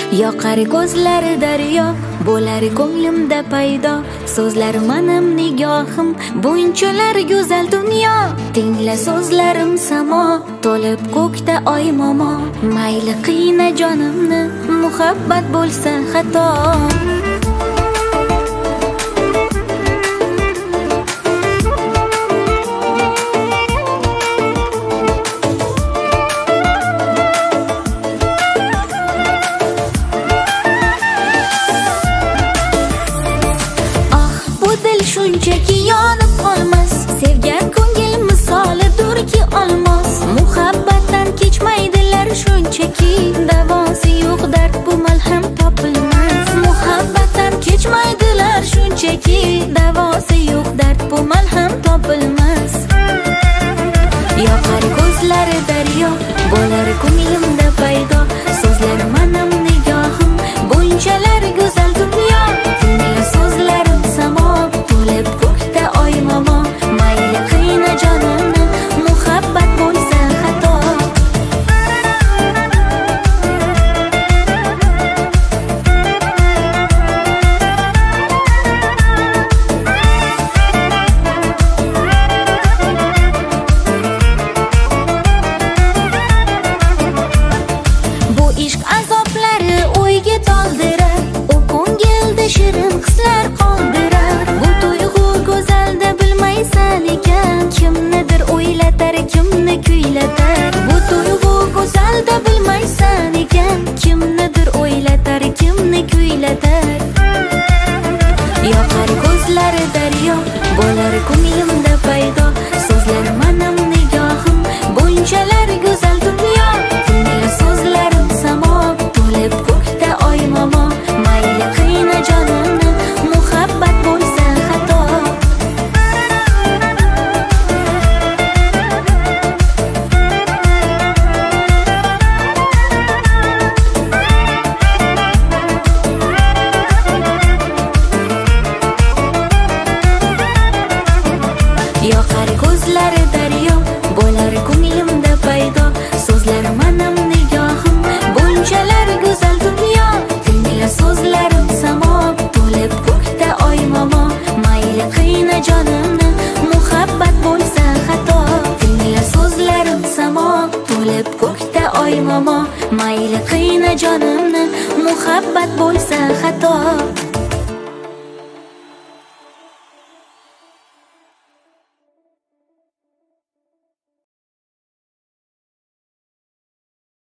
Yoqar ko'zlari daryo, bo'lar ko'nglimda paydo. So'zlari mening nigohim, bunchalar go'zal dunyo. Tingla so'zlarim samo, to'lib ko'kda oy momo. Mayli qiyna jonimni, muhabbat bo'lsa xato. Shunchaki yonib qolmas, sevgan ko'ngil misolidurki olmos. Muhabbatdan kechmaydilar shunchaki, davosi yo'q dard bu malham topilmas. Muhabbatdan kechmaydilar shunchaki, davosi yo'q dard bu malham topilmas. Yoqar ko'zlari daryo, bo'lar ko'nglimda paydo. So'zlari mening nigohim, bunchalar go'zal dunyo. Tingla so'zlarim samo, to'lib ko'kda oy momo. Mayli qiyna jonimni, muhabbat bo'lsa xato. Bu ishq azoblari o'yga toldirar, u ko'ngilda shirin hislar qoldirar. Bu tuyg'u go'zalda bilmaysan ekan, kimnidir o'ylatar, kimni kuylatar. Bu tuyg'u go'zalda bilmaysan ekan, kimnidir o'ylatar, kimni kuylatar. Yoqar ko'zlari daryo, bo'lar ko'nglimda paydo. So'zlari mening nigohim, bunchalar go'zal dunyo. Tingla so'zlarim samo, to'lib ko'kda oy momo. Mayli qiyna jonimni, muhabbat bo'lsa xato. Yoqar ko'zlari daryo, bo'lar ko'nglimda paydo. So'zlari mening nigohim, bunchalar go'zal dunyo. Tingla so'zlarim samo, to'lib ko'kda oy momo. Mayli qiyna jonimni, muhabbat bo'lsa xato. Tingla so'zlarim samo, to'lib ko'kda oy momo. Mayli qiyna jonimni, muhabbat bo'lsa xato.